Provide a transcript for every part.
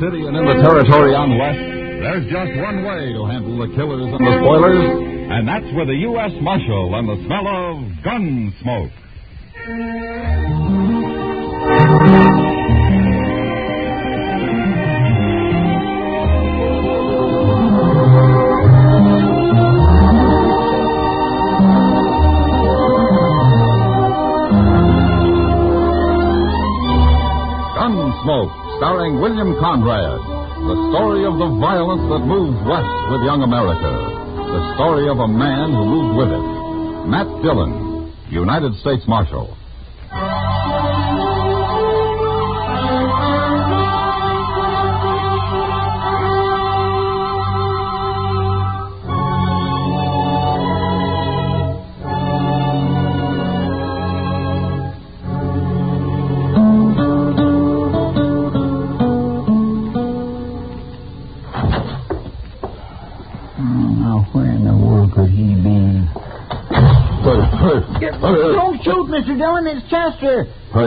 city and in the territory on West, there's just one way to handle the killers and the spoilers, and that's with a U.S. Marshal and the smell of gun smoke. Gunsmoke, starring William Conrad. The story of the violence that moved west with young America. The story of a man who moved with it. Matt Dillon, United States Marshal. Don't shoot, Mr. Dillon. It's Chester.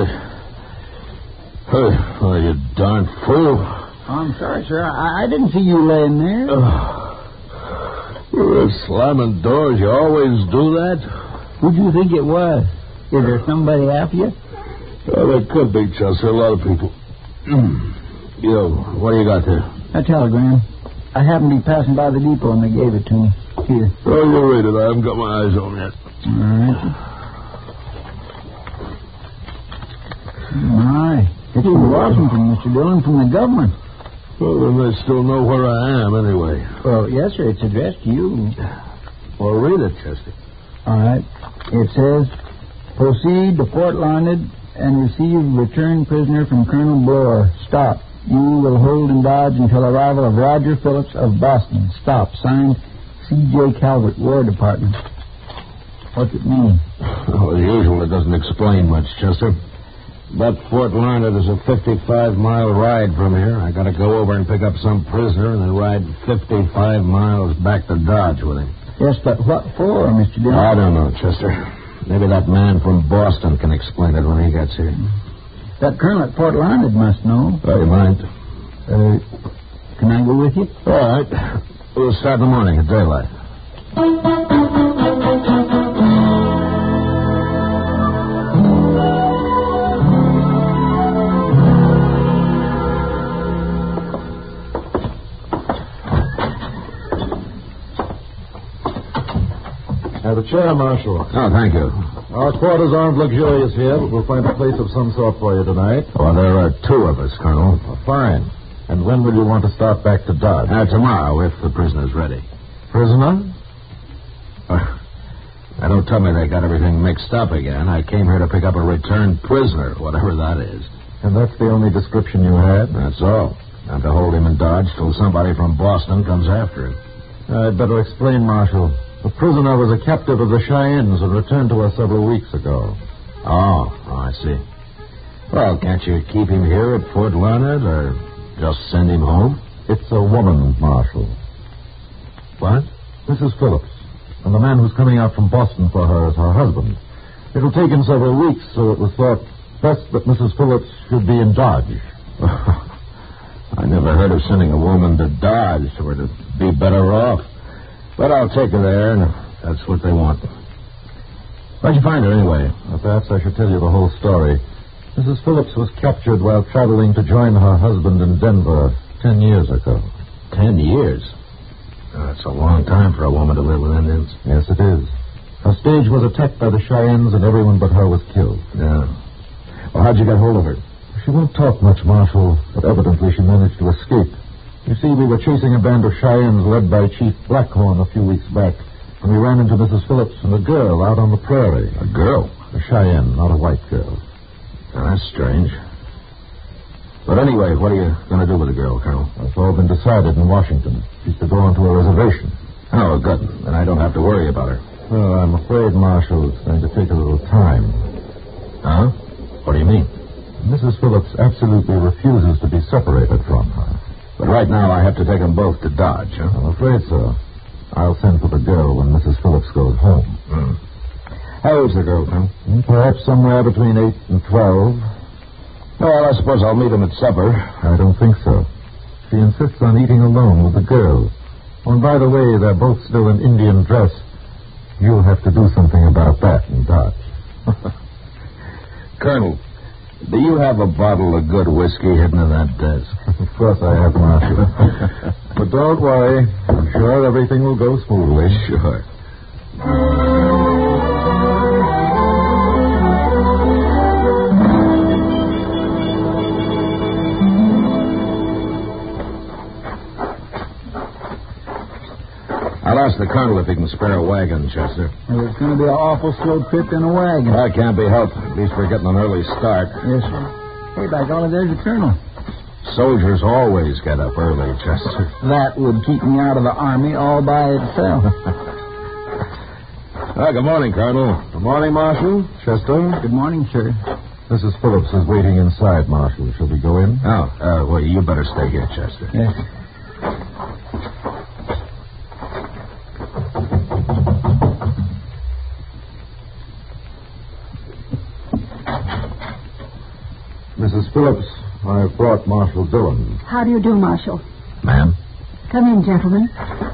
Oh, you darn fool. I'm sorry, sir. I didn't see you laying there. Slamming doors, you always do that? Who'd you think it was? Is there somebody after you? Oh, there could be, Chester. A lot of people. What do you got there? A telegram. I happened to be passing by the depot and they gave it to me. Here. Oh, you read it. I haven't got my eyes on it. All right. My, it's in Washington, Mr. Dillon, from the government. Well, then they still know where I am, anyway. Well, yes, sir. It's addressed to you. Well, read it, Chester. All right. It says, proceed to Fort Larned and receive return prisoner from Colonel Bloor. Stop. You will hold in Dodge until arrival of Roger Phillips of Boston. Stop. Signed, C.J. Calvert, War Department. What's it mean? Well, as usual, it doesn't explain much, Chester. But Fort Larned is a 55-mile ride from here. I got to go over and pick up some prisoner and then ride 55 miles back to Dodge with him. Yes, but what for, Mr. Dillon? I don't know, Chester. Maybe that man from Boston can explain it when he gets here. That colonel at Fort Larned must know. Oh, you mind? Can I go with you? All right. We'll start in the morning at daylight. Have a chair, Marshal. Oh, thank you. Our quarters aren't luxurious here, but we'll find a place of some sort for you tonight. Well, there are two of us, Colonel. Oh, fine. And when will you want to start back to Dodge? Tomorrow, if the prisoner's ready. Prisoner? Now, don't tell me they got everything mixed up again. I came here to pick up a returned prisoner, whatever that is. And that's the only description you had? That's all. I'm to hold him in Dodge till somebody from Boston comes after him. I'd better explain, Marshal. The prisoner was a captive of the Cheyennes and returned to us several weeks ago. Oh, I see. Well, can't you keep him here at Fort Larned or just send him home? It's a woman, Marshal. What? Mrs. Phillips. And the man who's coming out from Boston for her is her husband. It'll take him several weeks, so it was thought best that Mrs. Phillips should be in Dodge. I never heard of sending a woman to Dodge where to be better off. But I'll take her there, and that's what they want. Where'd you find her, anyway? Well, perhaps I should tell you the whole story. Mrs. Phillips was captured while traveling to join her husband in Denver 10 years ago. 10 years? That's a long time for a woman to live with Indians. Yes, it is. Her stage was attacked by the Cheyennes, and everyone but her was killed. Yeah. Well, how'd you get hold of her? She won't talk much, Marshal, but evidently she managed to escape. You see, we were chasing a band of Cheyennes led by Chief Blackhorn a few weeks back, and we ran into Mrs. Phillips and a girl out on the prairie. A girl? A Cheyenne, not a white girl. Oh, that's strange. But anyway, what are you going to do with the girl, Colonel? That's all been decided in Washington. She's to go onto a reservation. Oh, good. Then I don't have to worry about her. Well, I'm afraid, Marshal, it's going to take a little time. Huh? What do you mean? Mrs. Phillips absolutely refuses to be separated from her. But right now I have to take them both to Dodge, huh? I'm afraid so. I'll send for the girl when Mrs. Phillips goes home. How old's the girl, Colonel? Perhaps somewhere between 8 and 12. Well, I suppose I'll meet him at supper. I don't think so. She insists on eating alone with the girl. Oh, and by the way, they're both still in Indian dress. You'll have to do something about that in Dodge. Colonel, do you have a bottle of good whiskey hidden in that desk? Of course I have, Marshal. But don't worry. I'm sure everything will go smoothly. Sure. I'll ask the colonel if he can spare a wagon, Chester. Well, it's going to be an awful slow trip in a wagon. That can't be helped. At least we're getting an early start. Yes, sir. Hey, by golly, there's the colonel. Soldiers always get up early, Chester. That would keep me out of the Army all by itself. Good morning, Colonel. Good morning, Marshal. Chester? Good morning, sir. Mrs. Phillips is waiting inside, Marshal. Shall we go in? Well, you better stay here, Chester. Yes. Mrs. Phillips, I've brought Marshal Dillon. How do you do, Marshal? Ma'am? Come in, gentlemen.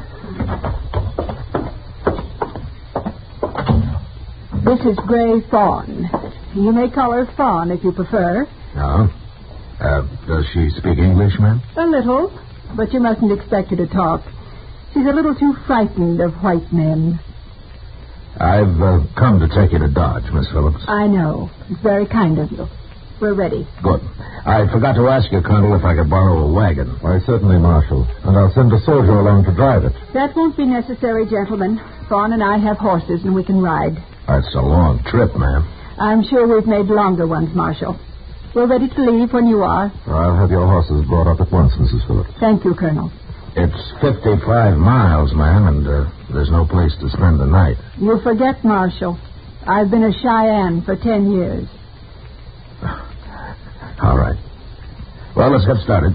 This is Gray Fawn. You may call her Fawn if you prefer. No. Does she speak English, ma'am? A little, but you mustn't expect her to talk. She's a little too frightened of white men. I've come to take you to Dodge, Miss Phillips. I know. It's very kind of you. We're ready. Good. I forgot to ask you, Colonel, if I could borrow a wagon. Why, certainly, Marshal. And I'll send a soldier along to drive it. That won't be necessary, gentlemen. Fawn and I have horses, and we can ride. That's a long trip, ma'am. I'm sure we've made longer ones, Marshal. We're ready to leave when you are. I'll have your horses brought up at once, Mrs. Phillips. Thank you, Colonel. It's 55 miles, ma'am, and there's no place to spend the night. You forget, Marshal. I've been a Cheyenne for 10 years. All right. Well, let's get started.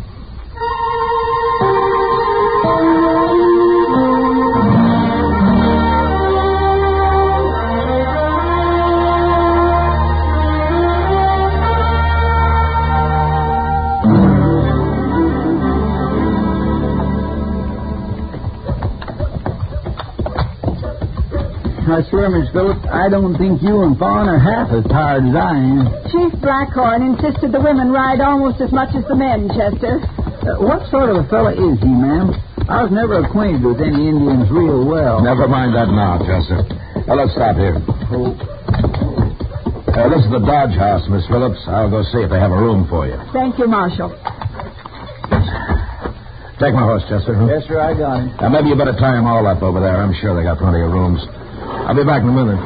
I swear, Miss Phillips, I don't think you and Fawn are half as tired as I am. Chief Blackhorn insisted the women ride almost as much as the men, Chester. What sort of a fella is he, ma'am? I was never acquainted with any Indians real well. Never mind that now, Chester. Well, let's stop here. This is the Dodge house, Miss Phillips. I'll go see if they have a room for you. Thank you, Marshal. Take my horse, Chester. Yes, sir, I got him. Now, maybe you better tie them all up over there. I'm sure they got plenty of rooms. I'll be back in a minute.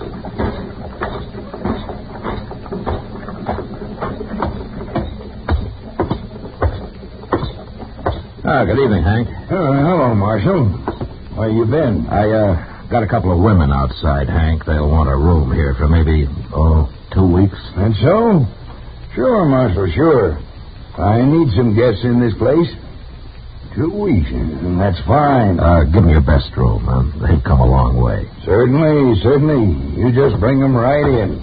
Good evening, Hank. Hello, Marshal. Where you been? I got a couple of women outside, Hank. They'll want a room here for maybe, 2 weeks. And so? Sure, Marshal, sure. I need some guests in this place. 2 weeks, and that's fine. Give me your best room. They've come a long way. Certainly, certainly. You just bring them right in.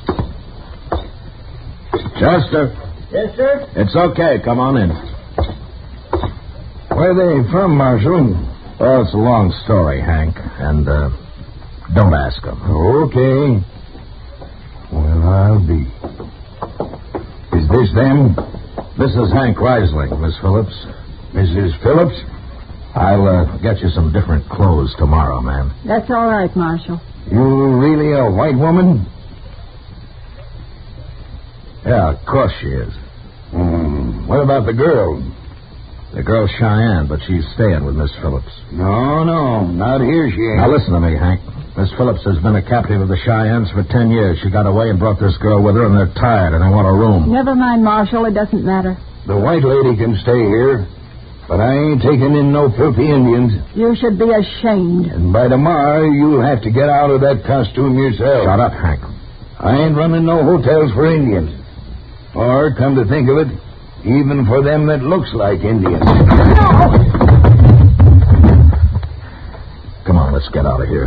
Chester. Yes, sir? It's okay. Come on in. Where are they from, Marshal? Well, it's a long story, Hank, and don't ask them. Okay. Well, I'll be. Is this them? This is Hank Risling, Miss Phillips. Mrs. Phillips? I'll get you some different clothes tomorrow, ma'am. That's all right, Marshal. You really a white woman? Yeah, of course she is. What about the girl? The girl's Cheyenne, but she's staying with Miss Phillips. No, not here, she ain't. Now, listen to me, Hank. Miss Phillips has been a captive of the Cheyennes for 10 years. She got away and brought this girl with her, and they're tired, and they want a room. Never mind, Marshal. It doesn't matter. The white lady can stay here, but I ain't taking in no filthy Indians. You should be ashamed. And by tomorrow, you'll have to get out of that costume yourself. Shut up, Hank. I ain't running no hotels for Indians. Or, come to think of it, even for them that looks like Indians. Come on, let's get out of here.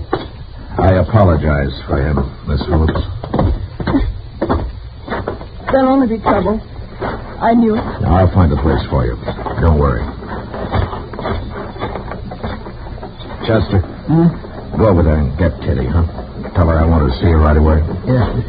I apologize for him, Miss Phillips. There'll only be trouble. I knew it. Now, I'll find a place for you. Don't worry. Chester, go over there and get Kitty, huh? Tell her I want to see her right away. Yes.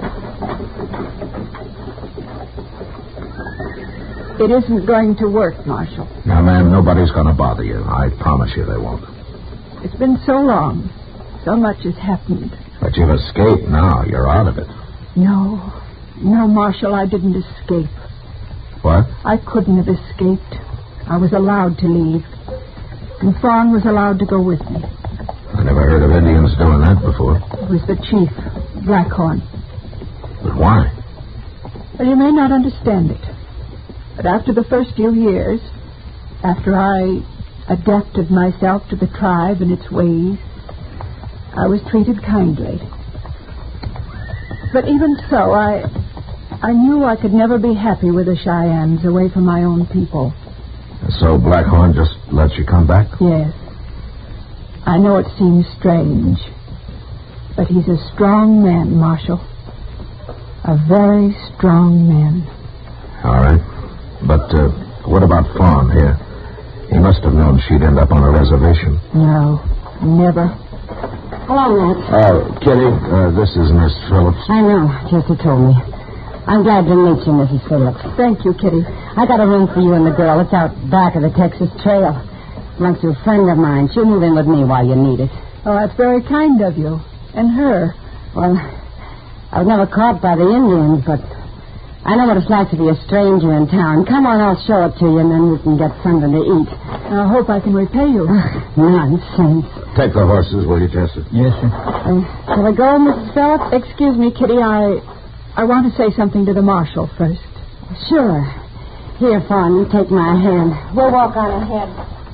It isn't going to work, Marshal. Now, ma'am, nobody's going to bother you. I promise you they won't. It's been so long. So much has happened. But you've escaped now. You're out of it. No, Marshal, I didn't escape. What? I couldn't have escaped. I was allowed to leave. And Fawn was allowed to go with me. I never heard of Indians doing that before. It was the chief, Blackhorn. But why? Well, you may not understand it. But after the first few years, after I adapted myself to the tribe and its ways, I was treated kindly. But even so, I knew I could never be happy with the Cheyennes away from my own people. So Blackhorn just lets you come back? Yes. I know it seems strange, but he's a strong man, Marshal. A very strong man. All right. But what about Fawn here? He must have known she'd end up on a reservation. No, never. Hello, Matt. Kitty, this is Miss Phillips. I know. Chester told me. I'm glad to meet you, Mrs. Phillips. Thank you, Kitty. I got a room for you and the girl. It's out back of the Texas Trail. Belongs to a friend of mine. She'll move in with me while you need it. Oh, that's very kind of you. And her. Well, I was never caught by the Indians, but I know what it's like to be a stranger in town. Come on, I'll show it to you, and then we can get something to eat. I hope I can repay you. Nonsense. Take the horses, will you, Chester? Yes, sir. Shall we go, Mrs. Phillips? Excuse me, Kitty, I want to say something to the marshal first. Sure. Here, Fawn, you take my hand. We'll walk on ahead.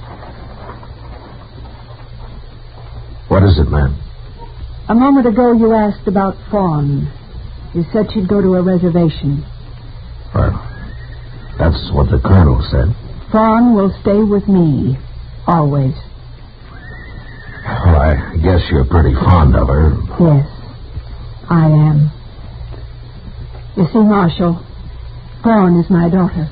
What is it, ma'am? A moment ago you asked about Fawn. You said she'd go to a reservation. Well, that's what the colonel said. Fawn will stay with me. Always. Well, I guess you're pretty fond of her. Yes, I am. You see, Marshal, Fawn is my daughter.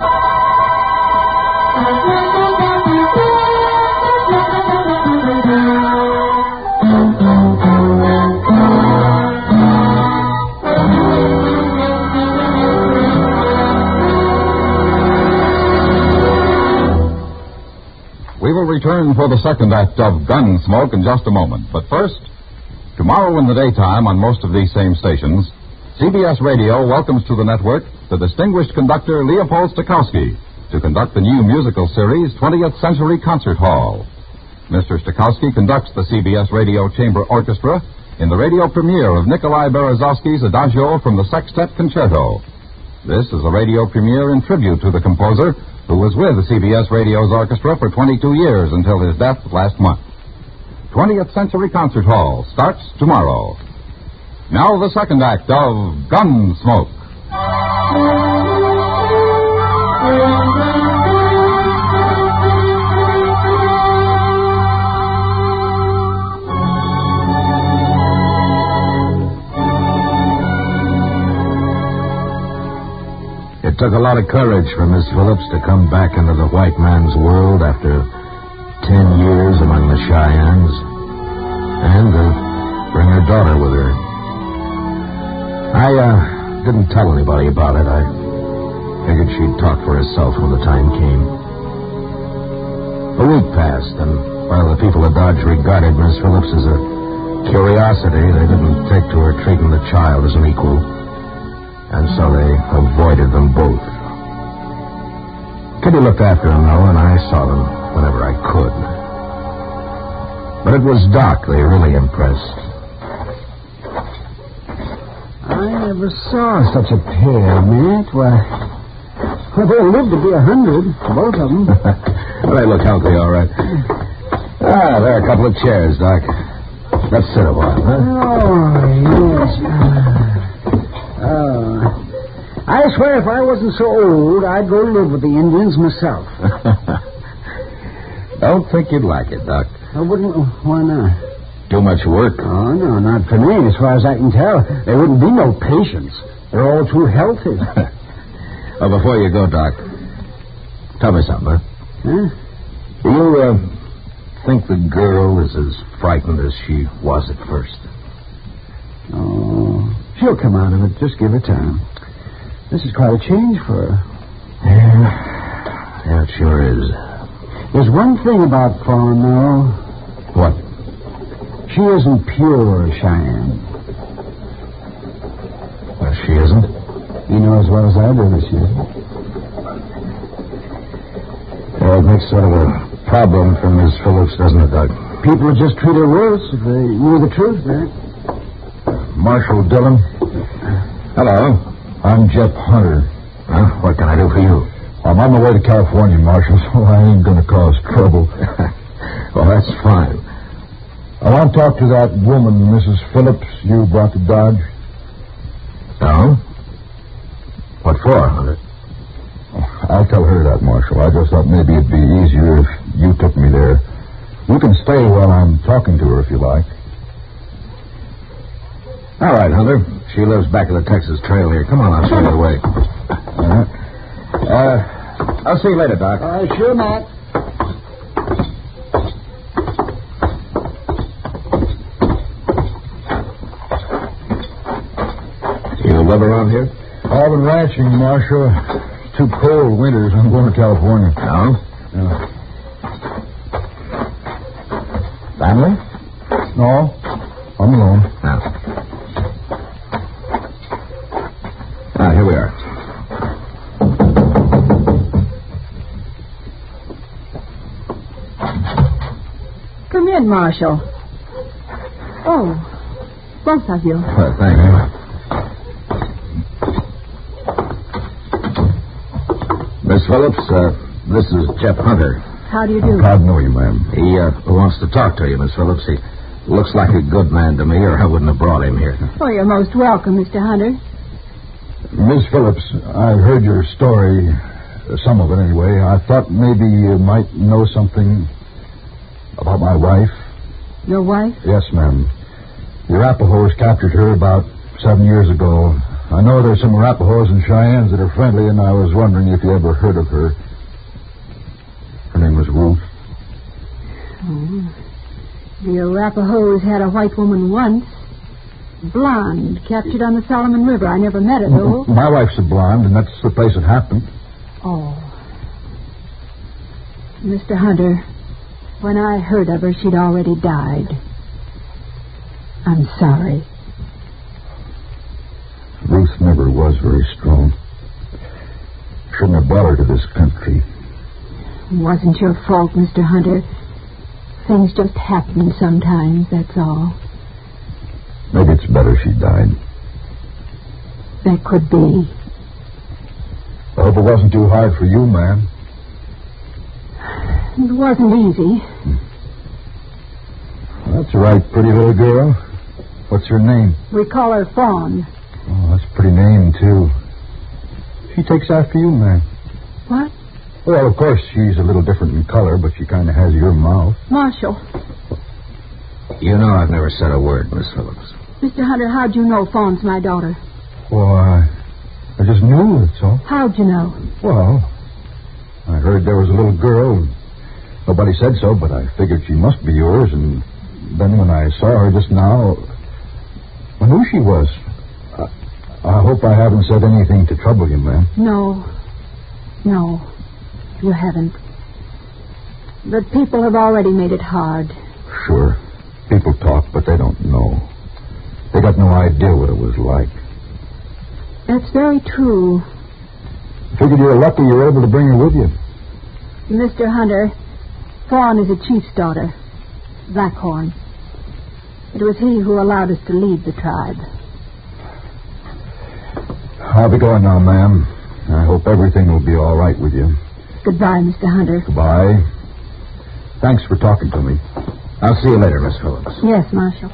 We will return for the second act of Gunsmoke in just a moment. But first, tomorrow in the daytime on most of these same stations, CBS Radio welcomes to the network the distinguished conductor Leopold Stokowski to conduct the new musical series 20th Century Concert Hall. Mr. Stokowski conducts the CBS Radio Chamber Orchestra in the radio premiere of Nikolai Berezovsky's Adagio from the Sextet Concerto. This is a radio premiere in tribute to the composer who was with the CBS Radio's orchestra for 22 years until his death last month. 20th Century Concert Hall starts tomorrow. Now the second act of Gunsmoke. It took a lot of courage for Miss Phillips to come back into the white man's world after 10 years among the Cheyennes and to bring her daughter with her. I didn't tell anybody about it. I figured she'd talk for herself when the time came. A week passed, and while the people of Dodge regarded Miss Phillips as a curiosity, they didn't take to her treating the child as an equal. And so they avoided them both. Kitty looked after them, though, and I saw them whenever I could. But it was Doc they really impressed. I never saw such a pair, Matt. Well, they'll live to be 100, both of them. Well, they look healthy, all right. There are a couple of chairs, Doc. Let's sit a while, huh? Oh, yes. I swear if I wasn't so old, I'd go live with the Indians myself. Don't think you'd like it, Doc. I wouldn't. Why not? Too much work. Oh, no, not for me. As far as I can tell, there wouldn't be no patience. They're all too healthy. Oh, before you go, Doc, tell me something, Huh? Do you think the girl is as frightened as she was at first? Oh, she'll come out of it. Just give her time. This is quite a change for her. Yeah, it sure is. There's one thing about Fawn, though. What? She isn't pure, Cheyenne. Well, she isn't? You know as well as I do that she isn't. Well, it makes sort of a problem for Miss Phillips, doesn't it, Doc? People would just treat her worse if they knew the truth, man. Marshal Dillon. Hello. I'm Jeff Hunter. Huh? What can I do for you? I'm on my way to California, Marshal, so I ain't going to cause trouble. Well, that's fine. I want to talk to that woman, Mrs. Phillips, you brought to Dodge. No? What for, Hunter? I'll tell her that, Marshal. I just thought maybe it'd be easier if you took me there. You can stay while I'm talking to her if you like. All right, Hunter. She lives back at the Texas Trail here. Come on, I'll show you the way. All right. I'll see you later, Doc. All right, sure, Matt. You live around here? I've been ranching, Marshal. Too cold winters. I'm going to California. No? Yeah. Family? No, I'm alone. No. Ah, here we are. Come in, Marshal. Oh, both of you. Thank you. Miss Phillips, this is Jeff Hunter. How do you do? Proud to know you, ma'am. He wants to talk to you, Miss Phillips. He looks like a good man to me, or I wouldn't have brought him here. Oh, you're most welcome, Mr. Hunter. Miss Phillips, I've heard your story, some of it anyway. I thought maybe you might know something about my wife. Your wife? Yes, ma'am. The Arapahoes captured her about 7 years ago. I know there's some Arapahoes and Cheyennes that are friendly, and I was wondering if you ever heard of her. Her name was Ruth. Oh. The Arapahoes had a white woman once. Blonde, captured on the Solomon River. I never met her, though. My wife's a blonde, and that's the place it happened. Oh. Mr. Hunter, when I heard of her, she'd already died. I'm sorry. Ruth never was very strong. Shouldn't have brought her to this country. It wasn't your fault, Mr. Hunter. Things just happen sometimes, that's all. Maybe it's better she died. That could be. I hope it wasn't too hard for you, ma'am. It wasn't easy. That's right, pretty little girl. What's her name? We call her Fawn. Oh, that's a pretty name, too. She takes after you, ma'am. What? Well, of course, she's a little different in color, but she kind of has your mouth. Marshal. You know I've never said a word, Miss Phillips. Mr. Hunter, how'd you know Fawn's my daughter? Why, I just knew, that's all. How'd you know? Well, I heard there was a little girl, and nobody said so, but I figured she must be yours, and then when I saw her just now, I knew she was. I hope I haven't said anything to trouble you, ma'am. No, you haven't. But people have already made it hard. Sure. People talk, but they don't know. They got no idea what it was like. That's very true. Figured you were lucky you were able to bring her with you. Mr. Hunter, Fawn is a chief's daughter, Blackhorn. It was he who allowed us to lead the tribe. I'll be going now, ma'am. I hope everything will be all right with you. Goodbye, Mr. Hunter. Goodbye. Thanks for talking to me. I'll see you later, Miss Phillips. Yes, Marshal.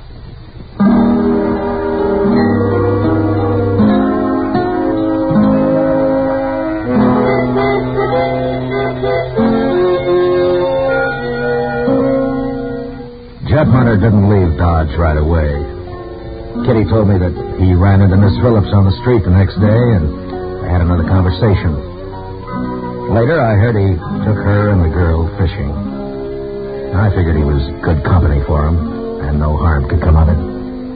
Jeff Hunter didn't leave Dodge right away. Kitty told me that he ran into Miss Phillips on the street the next day, and they had another conversation. Later, I heard he took her and the girl fishing. I figured he was good company for him, and no harm could come of it.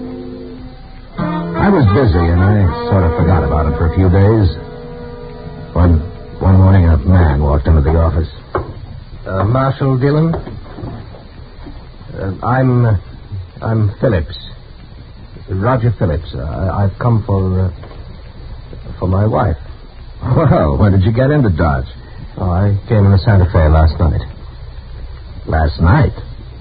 I was busy, and I sort of forgot about it for a few days. One morning, a man walked into the office. Marshal Dillon? I'm Phillips. Roger Phillips. I've come for my wife. Well, when did you get into Dodge? Oh, I came in the Santa Fe last night. Last night?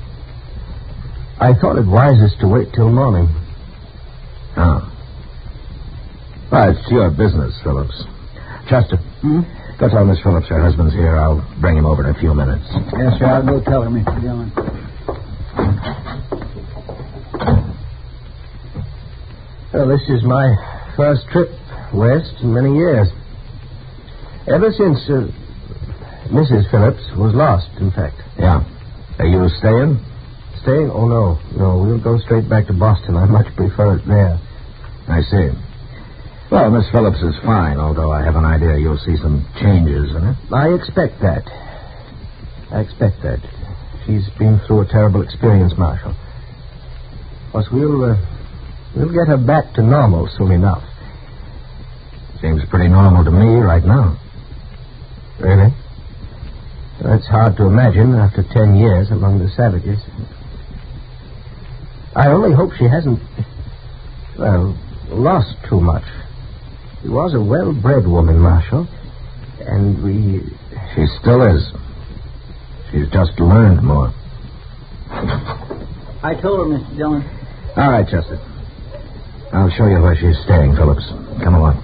I thought it wisest to wait till morning. Oh. Well, it's your business, Phillips. Chester, go tell Miss Phillips her husband's here. I'll bring him over in a few minutes. Yes, sir. I'll go tell her, Mr. Dillon. Well, this is my first trip west in many years. Ever since Mrs. Phillips was lost, in fact. Yeah. Are you staying? Staying? Oh, no. No, we'll go straight back to Boston. I much prefer it there. I see. Well, Miss Phillips is fine, although I have an idea you'll see some changes in her. I expect that. She's been through a terrible experience, Marshal. Of course, we'll get her back to normal soon enough. Seems pretty normal to me right now. Really? That's hard to imagine after 10 years among the savages. I only hope she hasn't, lost too much. She was a well-bred woman, Marshal, and She still is. She's just learned more. I told her, Mr. Dillon. All right, Chester. I'll show you where she's staying, Phillips. Come along.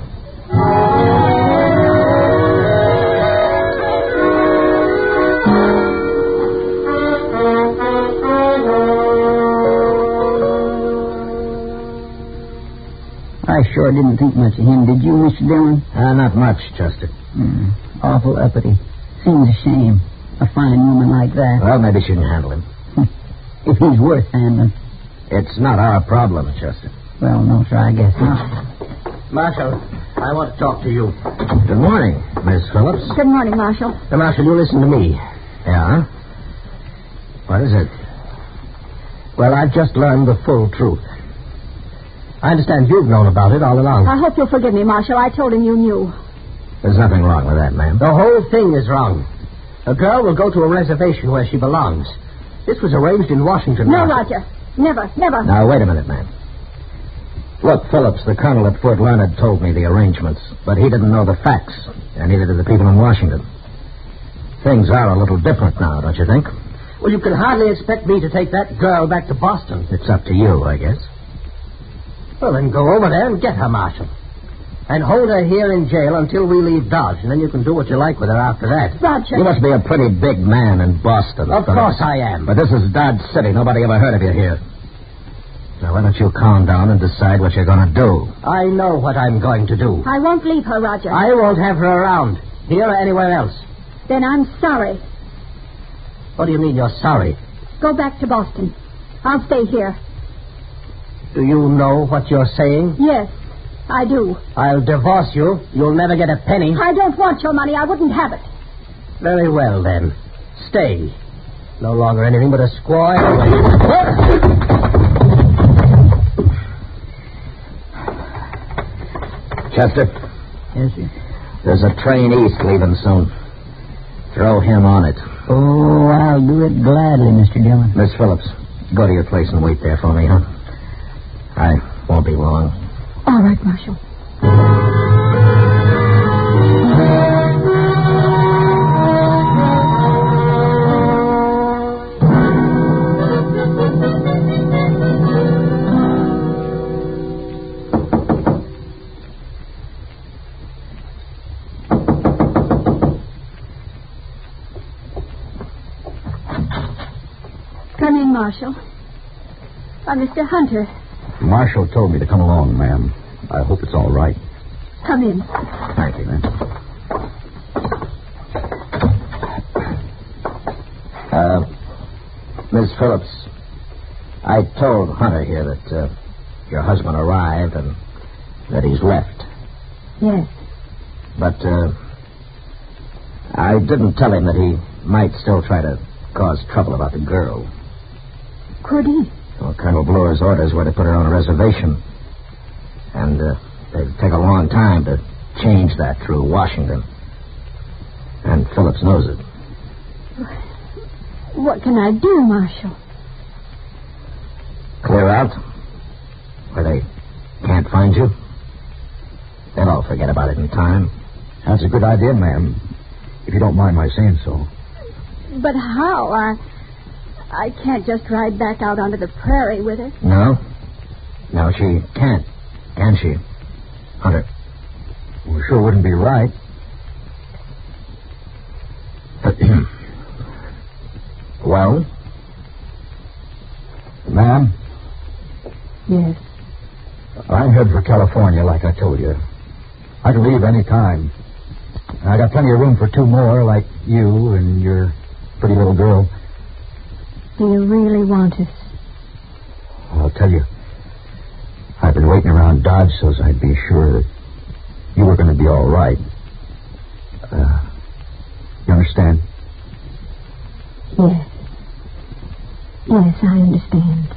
I sure didn't think much of him, did you, Mr. Dillon? Not much, Chester. Awful uppity. Seems a shame. A fine woman like that. Well, maybe she can handle him. If he's worth handling. It's not our problem, Chester. Well, no, sir, I guess not. Marshal, I want to talk to you. Good morning, Miss Phillips. Good morning, Marshal. Now, Marshal, you listen to me. Yeah? What is it? Well, I've just learned the full truth. I understand you've known about it all along. I hope you'll forgive me, Marshal. I told him you knew. There's nothing wrong with that, ma'am. The whole thing is wrong. A girl will go to a reservation where she belongs. This was arranged in Washington. No, Marshal. Roger. Never. Now, wait a minute, ma'am. Look, Phillips, the colonel at Fort Larned told me the arrangements, but he didn't know the facts, and neither did the people in Washington. Things are a little different now, don't you think? Well, you can hardly expect me to take that girl back to Boston. It's up to you, I guess. Well, then go over there and get her, Marshal. And hold her here in jail until we leave Dodge, and then you can do what you like with her after that. Roger. You must be a pretty big man in Boston. Of Phillips. course I am. But this is Dodge City. Nobody ever heard of you here. Now, why don't you calm down and decide what you're going to do? I know what I'm going to do. I won't leave her, Roger. I won't have her around, here or anywhere else. Then I'm sorry. What do you mean you're sorry? Go back to Boston. I'll stay here. Do you know what you're saying? Yes, I do. I'll divorce you. You'll never get a penny. I don't want your money. I wouldn't have it. Very well, then. Stay. No longer anything but a squaw anyway. Chester, Yes, sir. there's a train east leaving soon. Throw him on it. Oh, I'll do it gladly, Mr. Dillon. Miss Phillips, go to your place and wait there for me, huh? I won't be long. All right, Marshal. Come in, Marshal. Mr. Hunter. Marshal told me to come along, ma'am. I hope it's all right. Come in. Thank you, ma'am. Miss Phillips, I told Hunter here that your husband arrived and that he's left. Yes. But, I didn't tell him that he might still try to cause trouble about the girl. Could he? Well, Colonel Bloor's orders were to put her on a reservation. And, it'd take a long time to change that through Washington. And Phillips knows it. What can I do, Marshal? Clear out? Where they can't find you? They'll all forget about it in time. That's a good idea, ma'am. If you don't mind my saying so. But how? I can't just ride back out onto the prairie with her. No? No, she can't. Can she? Hunter. Well, sure wouldn't be right. Well? Ma'am? Yes. I'm headed for California, like I told you. I can leave any time. I got plenty of room for 2 more, like you and your pretty little girl. Do you really want us? I'll tell you. I've been waiting around Dodge so as I'd be sure that you were going to be all right. You understand? Yes. Yes, I understand.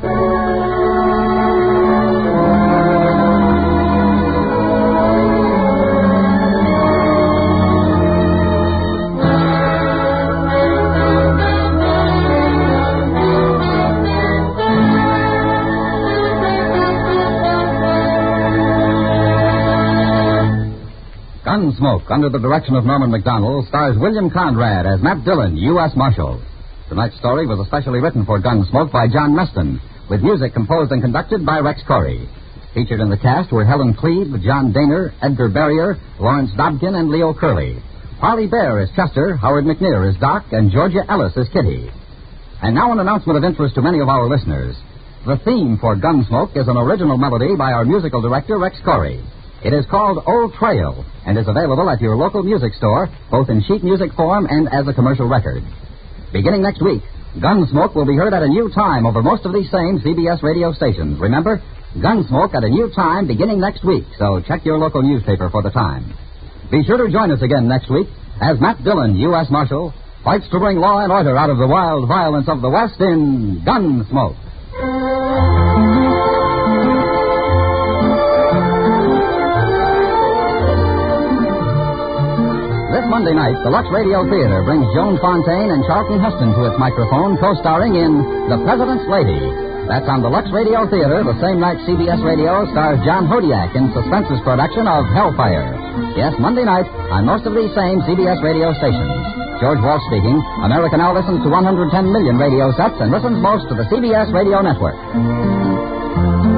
Gunsmoke, under the direction of Norman Macdonnell, stars William Conrad as Matt Dillon, U.S. Marshal. Tonight's story was especially written for Gunsmoke by John Meston, with music composed and conducted by Rex Corey. Featured in the cast were Helen Cleve, John Daner, Edgar Barrier, Lawrence Dobkin, and Leo Curley. Parley Bear is Chester, Howard McNear is Doc, and Georgia Ellis is Kitty. And now an announcement of interest to many of our listeners. The theme for Gunsmoke is an original melody by our musical director, Rex Corey. It is called Old Trail and is available at your local music store, both in sheet music form and as a commercial record. Beginning next week, Gunsmoke will be heard at a new time over most of these same CBS radio stations. Remember, Gunsmoke at a new time beginning next week, so check your local newspaper for the time. Be sure to join us again next week as Matt Dillon, U.S. Marshal, fights to bring law and order out of the wild violence of the West in Gunsmoke. This Monday night, the Lux Radio Theater brings Joan Fontaine and Charlton Heston to its microphone, co-starring in The President's Lady. That's on the Lux Radio Theater, the same night CBS Radio stars John Hodiak in Suspense's production of Hellfire. Yes, Monday night on most of these same CBS radio stations. George Walsh speaking. America now listens to 110 million radio sets and listens most to the CBS Radio Network.